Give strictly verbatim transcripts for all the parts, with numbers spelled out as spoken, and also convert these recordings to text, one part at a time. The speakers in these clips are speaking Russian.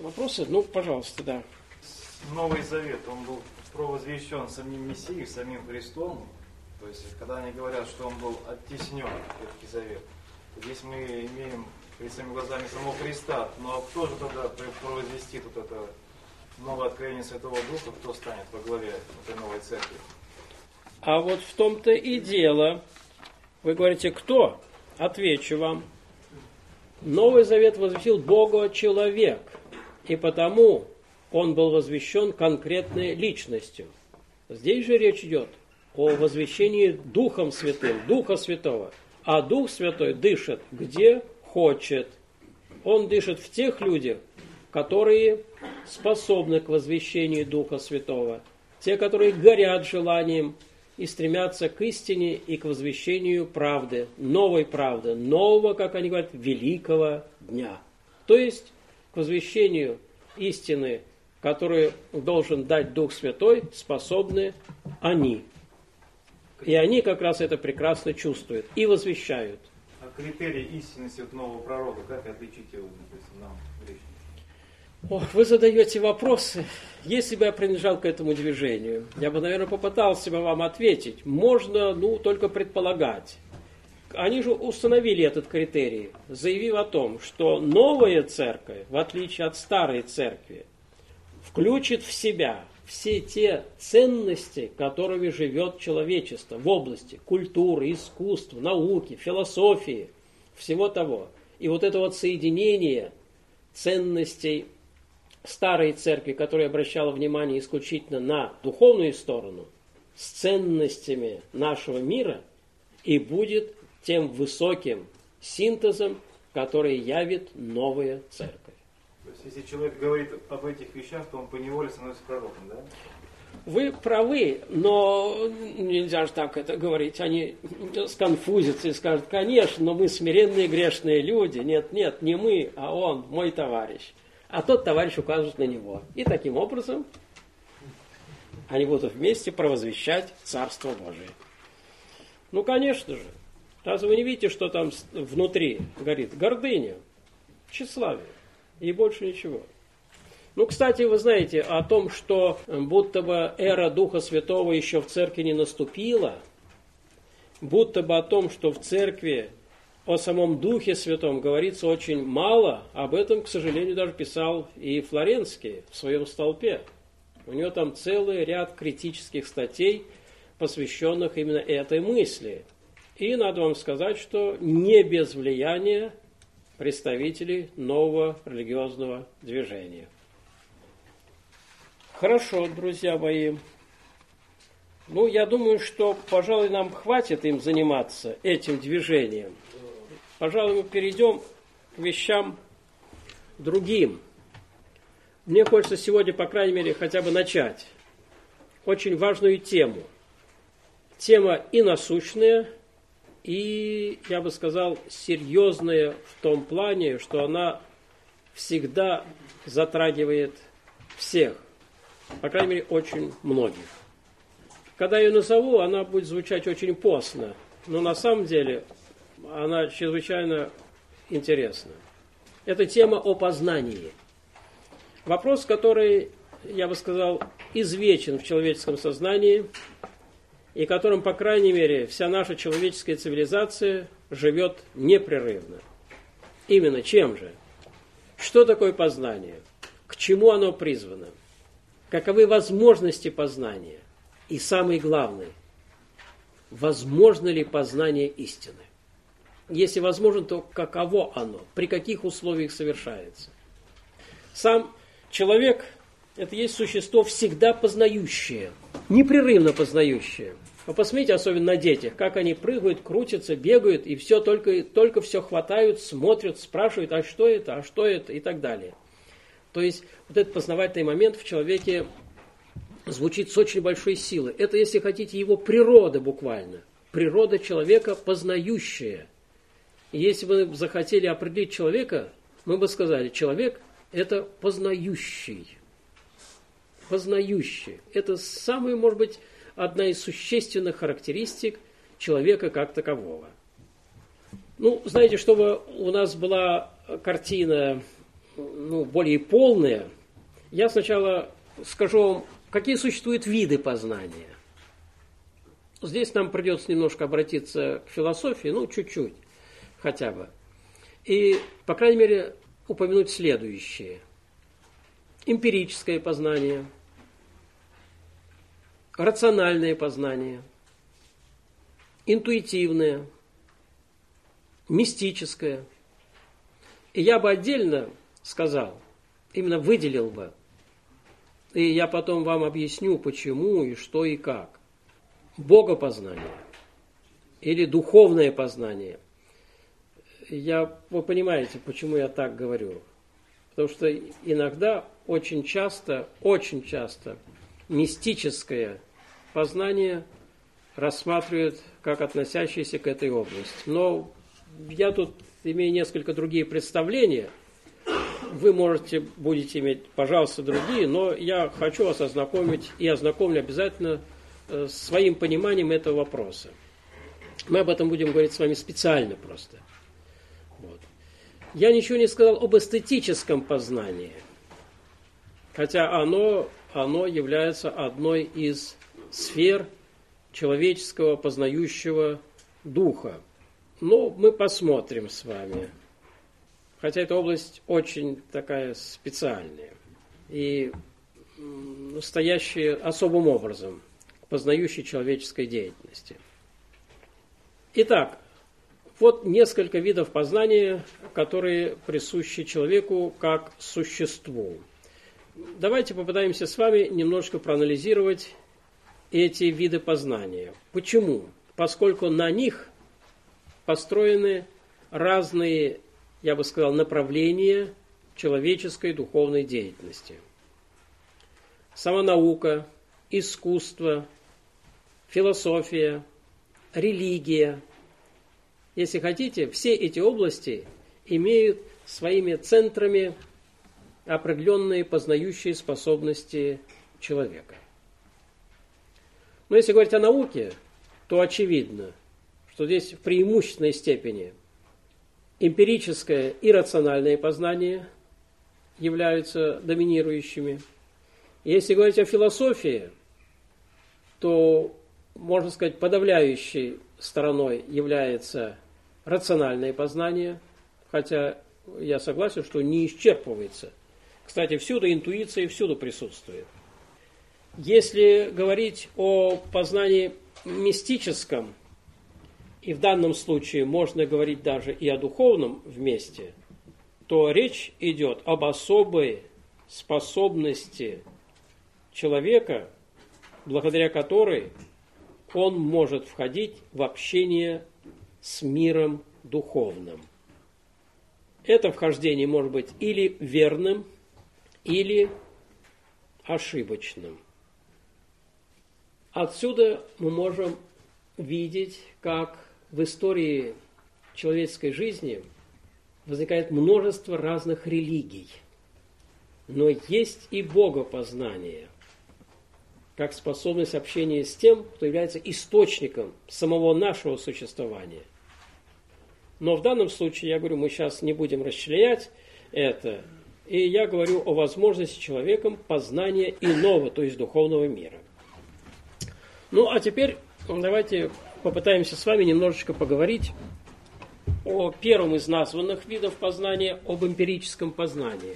вопросы? Ну, пожалуйста, да. Новый Завет, он был провозвещен самим Мессией, самим Христом. То есть, когда они говорят, что он был оттеснен, Ветхий Завет, здесь мы имеем перед своими глазами самого Христа. Но кто же тогда провозвестит вот это новое откровение Святого Духа, кто станет во главе этой новой церкви? А вот в том-то и дело. Вы говорите, кто? Отвечу вам. Новый Завет возвестил Бога человек, и потому он был возвещен конкретной личностью. Здесь же речь идет о возвещении Духом Святым, Духа Святого. А Дух Святой дышит где хочет. Он дышит в тех людях, которые способны к возвещению Духа Святого. Те, которые горят желанием и стремятся к истине и к возвещению правды, новой правды, нового, как они говорят, великого дня. То есть к возвещению истины, которую должен дать Дух Святой, способны они. И они как раз это прекрасно чувствуют и возвещают. А критерий истинности от нового пророка, как отличить его, допустим, нам, грешникам? Ох, вы задаете вопросы. Если бы я принадлежал к этому движению, я бы, наверное, попытался бы вам ответить. Можно, ну, только предполагать. Они же установили этот критерий, заявив о том, что новая церковь, в отличие от старой церкви, включит в себя все те ценности, которыми живет человечество в области культуры, искусства, науки, философии, всего того. И вот это вот соединение ценностей старой церкви, которая обращала внимание исключительно на духовную сторону, с ценностями нашего мира, и будет тем высоким синтезом, который явит новая церковь. То есть, если человек говорит об этих вещах, то он поневоле становится пророком, да? Вы правы, но нельзя же так это говорить. Они сконфузятся и скажут, конечно, но мы смиренные грешные люди. Нет, нет, не мы, а он, мой товарищ. А тот товарищ указывает на него. И таким образом они будут вместе провозвещать Царство Божие. Ну, конечно же. Разве вы не видите, что там внутри горит? Гордыня, тщеславие и больше ничего. Ну, кстати, вы знаете о том, что будто бы эра Духа Святого еще в церкви не наступила, будто бы о том, что в церкви о самом Духе Святом говорится очень мало, об этом, к сожалению, даже писал и Флоренский в своем столпе. У него там целый ряд критических статей, посвященных именно этой мысли. И надо вам сказать, что не без влияния представителей нового религиозного движения. Хорошо, друзья мои. Ну, я думаю, что, пожалуй, нам хватит им заниматься, этим движением. Пожалуй, мы перейдем к вещам другим. Мне хочется сегодня, по крайней мере, хотя бы начать очень важную тему. Тема и насущная, и, я бы сказал, серьезная в том плане, что она всегда затрагивает всех, по крайней мере, очень многих. Когда я ее назову, она будет звучать очень постно, но на самом деле она чрезвычайно интересна. Это тема о познании. Вопрос, который, я бы сказал, извечен в человеческом сознании, и которым, по крайней мере, вся наша человеческая цивилизация живет непрерывно. Именно чем же? Что такое познание? К чему оно призвано? Каковы возможности познания? И самый главный, возможно ли познание истины? Если возможно, то каково оно? При каких условиях совершается? Сам человек – это есть существо всегда познающее, непрерывно познающее. Вы посмотрите, особенно на детях, как они прыгают, крутятся, бегают, и все только, только все хватают, смотрят, спрашивают, а что это, а что это, и так далее. То есть вот этот познавательный момент в человеке звучит с очень большой силой. Это, если хотите, его природа буквально. Природа человека познающая. И если бы мы захотели определить человека, мы бы сказали, человек – это познающий. Познающий. Это самая, может быть, одна из существенных характеристик человека как такового. Ну, знаете, чтобы у нас была картина ну, более полное, я сначала скажу вам, какие существуют виды познания. Здесь нам придется немножко обратиться к философии, ну, чуть-чуть хотя бы. И, по крайней мере, упомянуть следующее. Эмпирическое познание, рациональное познание, интуитивное, мистическое. И я бы отдельно сказал, именно выделил бы, и я потом вам объясню, почему и что и как. Богопознание или духовное познание. Я, вы понимаете, почему я так говорю. Потому что иногда, очень часто, очень часто мистическое познание рассматривают как относящееся к этой области. Но я тут имею несколько другие представления. Вы можете, будете иметь, пожалуйста, другие, но я хочу вас ознакомить и ознакомлю обязательно с своим пониманием этого вопроса. Мы об этом будем говорить с вами специально просто. Вот. Я ничего не сказал об эстетическом познании, хотя оно, оно является одной из сфер человеческого познающего духа. Но мы посмотрим с вами. Хотя эта область очень такая специальная и стоящая особым образом к познающей человеческой деятельности. Итак, вот несколько видов познания, которые присущи человеку как существу. Давайте попытаемся с вами немножко проанализировать эти виды познания. Почему? Поскольку на них построены разные, я бы сказал, направления человеческой духовной деятельности. Сама наука, искусство, философия, религия. Если хотите, все эти области имеют своими центрами определенные познающие способности человека. Но если говорить о науке, то очевидно, что здесь в преимущественной степени эмпирическое и рациональное познание являются доминирующими. Если говорить о философии, то, можно сказать, подавляющей стороной является рациональное познание, хотя я согласен, что не исчерпывается. Кстати, всюду интуиция всюду присутствует. Если говорить о познании мистическом, и в данном случае можно говорить даже и о духовном вместе, то речь идет об особой способности человека, благодаря которой он может входить в общение с миром духовным. Это вхождение может быть или верным, или ошибочным. Отсюда мы можем видеть, как в истории человеческой жизни возникает множество разных религий. Но есть и богопознание, как способность общения с тем, кто является источником самого нашего существования. Но в данном случае, я говорю, мы сейчас не будем расчленять это, и я говорю о возможности человеком познания иного, то есть духовного мира. Ну, а теперь давайте попытаемся с вами немножечко поговорить о первом из названных видов познания, об эмпирическом познании.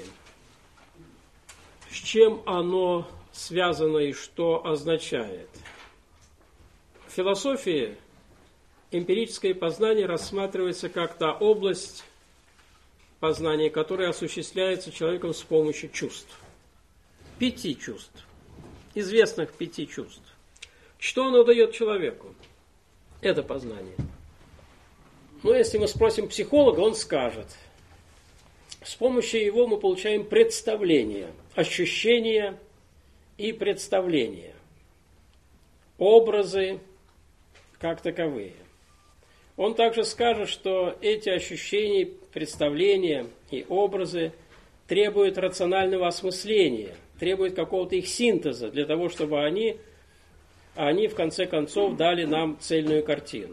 С чем оно связано и что означает? В философии эмпирическое познание рассматривается как та область познания, которая осуществляется человеком с помощью чувств. Пяти чувств. Известных пяти чувств. Что оно дает человеку? Это познание. Но если мы спросим психолога, он скажет. С помощью его мы получаем представление, ощущения и представления. Образы как таковые. Он также скажет, что эти ощущения, представления и образы требуют рационального осмысления, требуют какого-то их синтеза для того, чтобы они, они в конце концов дали нам цельную картину.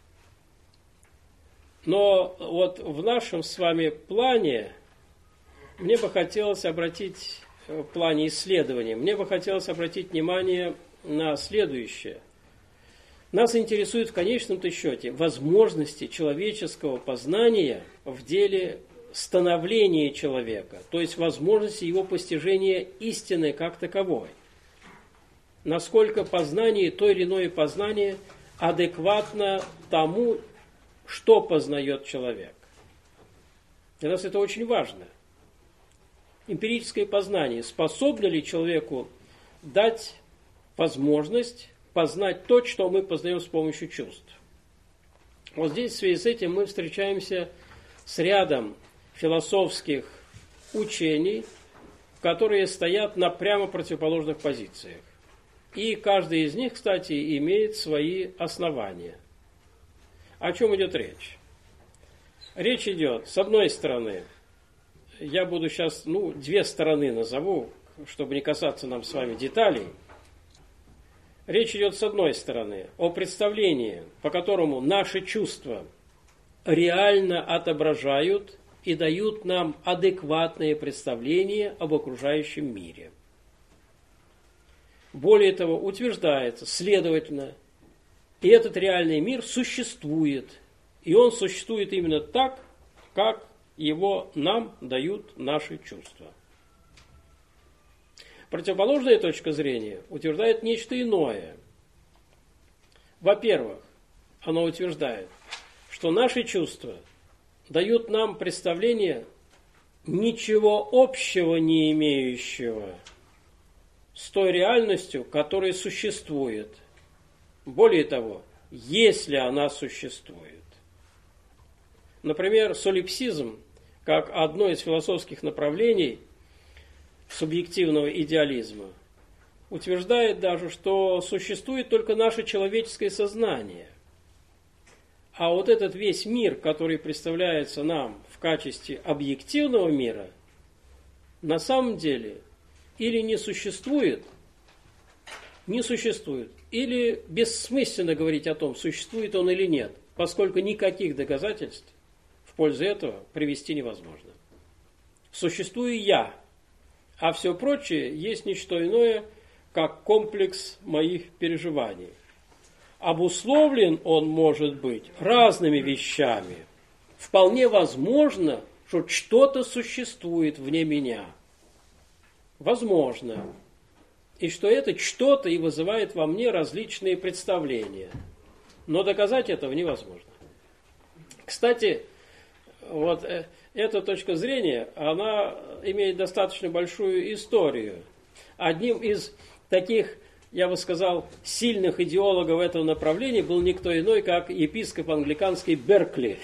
Но вот в нашем с вами плане мне бы хотелось обратить в плане исследования, мне бы хотелось обратить внимание на следующее. Нас интересует в конечном-то счете возможности человеческого познания в деле становления человека, то есть возможности его постижения истины как таковой. Насколько познание, то или иное познание адекватно тому, что познает человек. Для нас это очень важно. Эмпирическое познание. Способно ли человеку дать возможность познать то, что мы познаем с помощью чувств? Вот здесь в связи с этим мы встречаемся с рядом философских учений, которые стоят на прямо противоположных позициях. И каждый из них, кстати, имеет свои основания. О чем идет речь? Речь идет, с одной стороны, я буду сейчас, ну, две стороны назову, чтобы не касаться нам с вами деталей. Речь идет, с одной стороны, о представлении, по которому наши чувства реально отображают и дают нам адекватное представление об окружающем мире. Более того, утверждается, следовательно, и этот реальный мир существует, и он существует именно так, как его нам дают наши чувства. Противоположная точка зрения утверждает нечто иное. Во-первых, она утверждает, что наши чувства дают нам представление ничего общего не имеющего с той реальностью, которая существует. Более того, если она существует. Например, солипсизм, как одно из философских направлений субъективного идеализма, утверждает даже, что существует только наше человеческое сознание. А вот этот весь мир, который представляется нам в качестве объективного мира, на самом деле или не существует, не существует, или бессмысленно говорить о том, существует он или нет, поскольку никаких доказательств в пользу этого привести невозможно. Существую я, а все прочее есть не что иное, как комплекс моих переживаний. Обусловлен он может быть разными вещами. Вполне возможно, что что-то существует вне меня. Возможно. И что это что-то и вызывает во мне различные представления. Но доказать этого невозможно. Кстати, вот эта точка зрения, она имеет достаточно большую историю. Одним из таких, я бы сказал, сильных идеологов этого направления был никто иной, как епископ англиканский Беркли.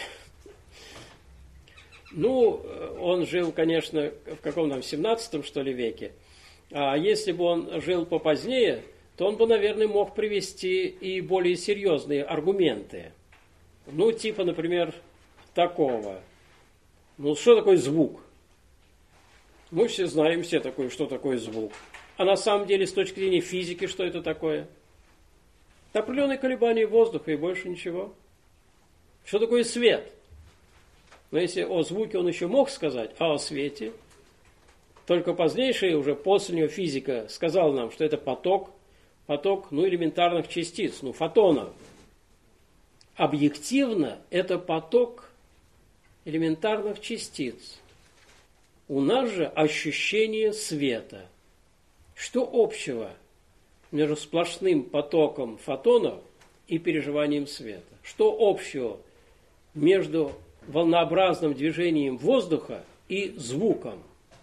Ну, он жил, конечно, в каком-то семнадцатом, что ли, веке. А если бы он жил попозднее, то он бы, наверное, мог привести и более серьезные аргументы. Ну, типа, например, такого. Ну, что такое звук? Мы все знаем, все такое, что такое звук. А на самом деле, с точки зрения физики, что это такое? Определенные колебания воздуха и больше ничего. Что такое свет? Но если о звуке он еще мог сказать, а о свете? Только позднейшая, уже после него физика сказала нам, что это поток, поток, ну, элементарных частиц, ну, фотонов. Объективно это поток элементарных частиц. У нас же ощущение света. Что общего между сплошным потоком фотонов и переживанием света? Что общего между волнообразным движением воздуха и звуком?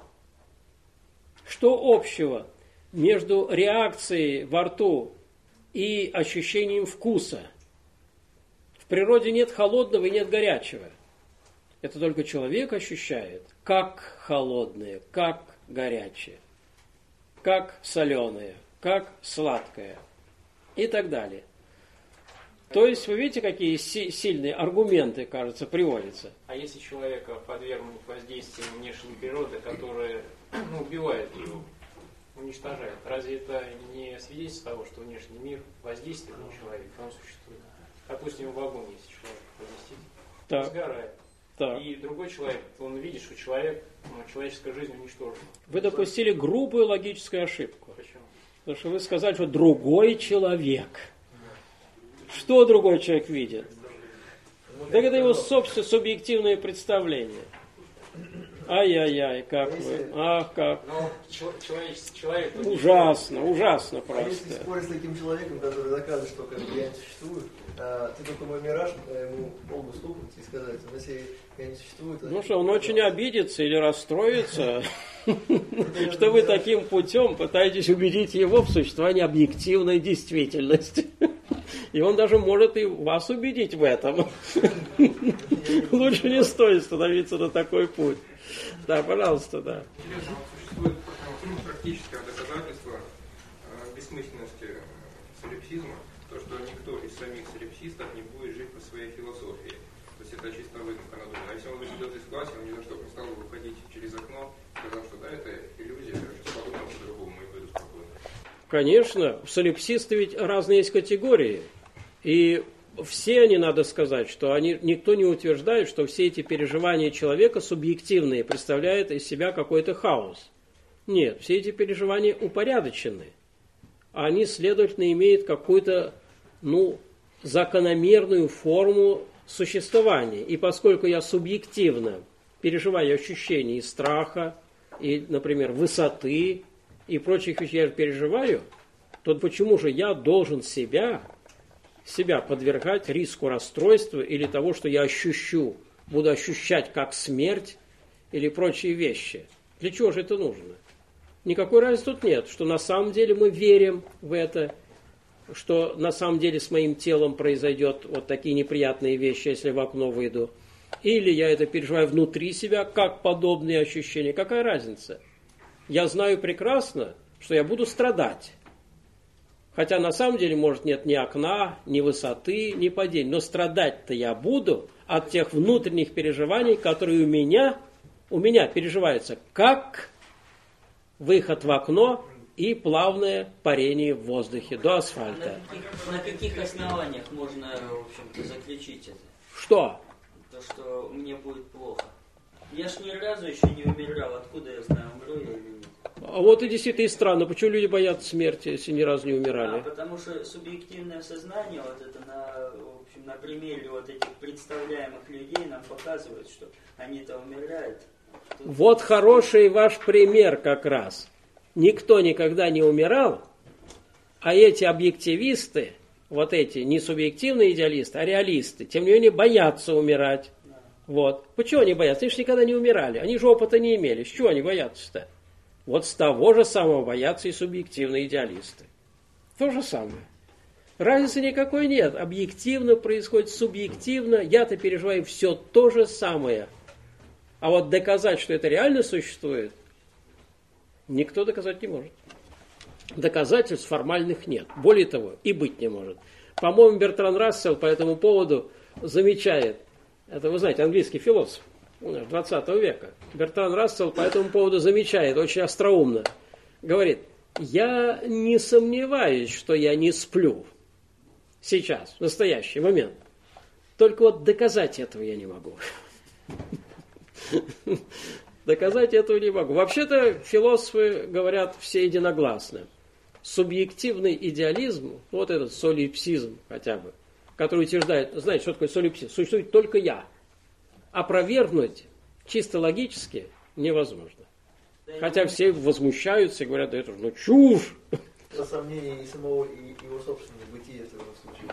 Что общего между реакцией во рту и ощущением вкуса? В природе нет холодного и нет горячего. Это только человек ощущает, как холодное, как горячее, как соленое, как сладкое и так далее. То есть вы видите, какие си- сильные аргументы, кажется, приводятся. А если человека подвергнуть воздействию внешней природы, которая ну, убивает его, уничтожает, разве это не свидетельство того, что внешний мир воздействует на человека, он существует? Допустим, в огонь, если человек поместить, Так. сгорает. Так. И другой человек, он видит, что человек, ну, человеческая жизнь уничтожена. Вы допустили грубую логическую ошибку. Почему? Потому что вы сказали, что другой человек. Что другой человек видит? Так это его собственное субъективное представление. Ай-яй-яй, как вы. Ах, как. Но человек, человек Ужасно, ужасно А если просто. спорить с таким человеком, который доказывает, что как бы, я не существую, а, ты только мой мираж, ему полбу стукнуть и сказать, ну, если я не существую, то... Ну что, он очень обидится или расстроится, что вы таким путем пытаетесь убедить его в существовании объективной действительности. И он даже может и вас убедить в этом. Лучше не стоит становиться на такой путь. Да, пожалуйста, да. Интересно, существует практическое доказательство бессмысленности солипсизма, то, что никто из самих солипсистов не будет жить по своей философии. То есть это чисто выдумка надуманная. А если он выйдет из класса, он ни за что не стал бы выходить через окно, сказав, что да, это иллюзия, что подумал по-другому и выйду спокойно. Конечно, солипсисты ведь разные есть категории. И все они, надо сказать, что они, никто не утверждает, что все эти переживания человека субъективные, представляют из себя какой-то хаос. Нет, все эти переживания упорядочены. Они, следовательно, имеют какую-то, ну, закономерную форму существования. И поскольку я субъективно переживаю ощущения и страха, и, например, высоты, и прочих вещей я переживаю, то почему же я должен себя... себя подвергать риску расстройства или того, что я ощущу, буду ощущать как смерть или прочие вещи. Для чего же это нужно? Никакой разницы тут нет, что на самом деле мы верим в это, что на самом деле с моим телом произойдет вот такие неприятные вещи, если в окно выйду. Или я это переживаю внутри себя, как подобные ощущения. Какая разница? Я знаю прекрасно, что я буду страдать. Хотя на самом деле, может, нет ни окна, ни высоты, ни падения. Но страдать-то я буду от тех внутренних переживаний, которые у меня, у меня переживаются как выход в окно и плавное парение в воздухе до асфальта. На каких, на каких основаниях можно, в общем-то, заключить это? Что? То, что мне будет плохо. Я ж ни разу еще не умирал. Откуда я знаю, умру я или нет? А вот и действительно и странно, почему люди боятся смерти, если ни разу не умирали? А, потому что субъективное сознание, вот это на, в общем, на примере вот этих представляемых людей нам показывает, что они-то умирают. Тут... Вот хороший ваш пример как раз. Никто никогда не умирал, а эти объективисты, вот эти не субъективные идеалисты, а реалисты, тем не менее боятся умирать. Да. Вот. Почему они боятся? Они же никогда не умирали, они же опыта не имели. С чего они боятся-то? Вот с того же самого боятся и субъективные идеалисты. То же самое. Разницы никакой нет. Объективно происходит, субъективно. Я-то переживаю все то же самое. А вот доказать, что это реально существует, никто доказать не может. Доказательств формальных нет. Более того, и быть не может. По-моему, Бертран Рассел по этому поводу замечает, это вы знаете, английский философ двадцатого века, Бертран Рассел по этому поводу замечает очень остроумно. Говорит, я не сомневаюсь, что я не сплю сейчас, в настоящий момент. Только вот доказать этого я не могу. Доказать этого не могу. Вообще-то философы говорят все единогласно. Субъективный идеализм, вот этот солипсизм хотя бы, который утверждает, знаете, что такое солипсизм? Существует только я. Опровергнуть чисто логически невозможно. Хотя все возмущаются и говорят, да это же ну чушь. Это сомнение и самого, и его собственного бытия в этом случае.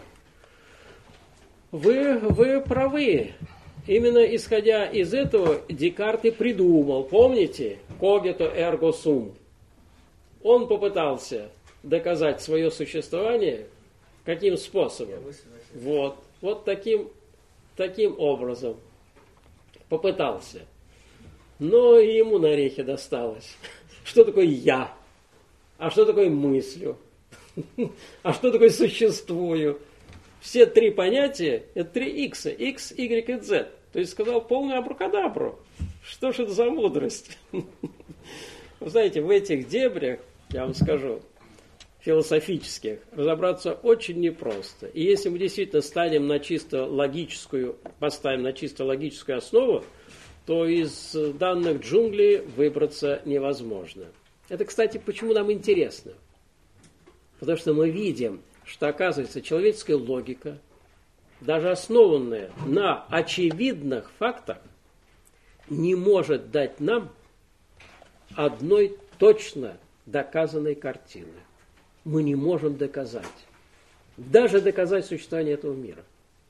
Вы, вы правы. Именно исходя из этого Декарт и придумал, помните, cogito ergo sum. Он попытался доказать свое существование каким способом? Вот, вот таким, таким образом попытался. Но и ему на орехи досталось. Что такое я? А что такое мыслью? А что такое существую? Все три понятия – это три икса. X, Y и Z. То есть сказал полную абракадабру. Что ж это за мудрость? Вы знаете, в этих дебрях, я вам скажу, философических разобраться очень непросто. И если мы действительно станем на чисто логическую, поставим на чисто логическую основу, то из данных джунглей выбраться невозможно. Это, кстати, почему нам интересно. Потому что мы видим, что, оказывается, человеческая логика, даже основанная на очевидных фактах, не может дать нам одной точно доказанной картины. Мы не можем доказать. Даже доказать существование этого мира.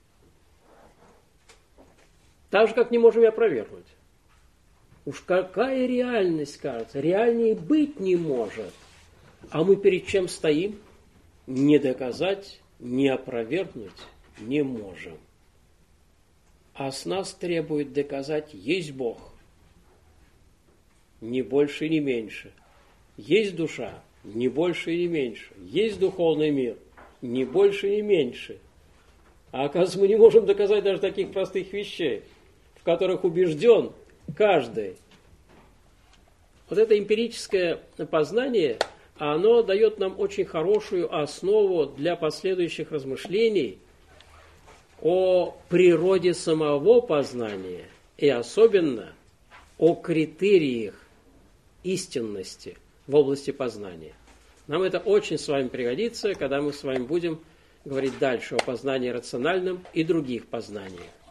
Так же, как не можем и опровергнуть. Уж какая реальность, кажется, реальнее быть не может. А мы перед чем стоим? Не доказать, не опровергнуть не можем. А с нас требует доказать, есть Бог. Ни больше, ни меньше. Есть душа, ни больше, ни меньше. Есть духовный мир, ни больше, ни меньше. А оказывается, мы не можем доказать даже таких простых вещей, в которых убежден каждый. Вот это эмпирическое познание, оно дает нам очень хорошую основу для последующих размышлений о природе самого познания и особенно о критериях истинности в области познания. Нам это очень с вами пригодится, когда мы с вами будем говорить дальше о познании рациональном и других познаниях.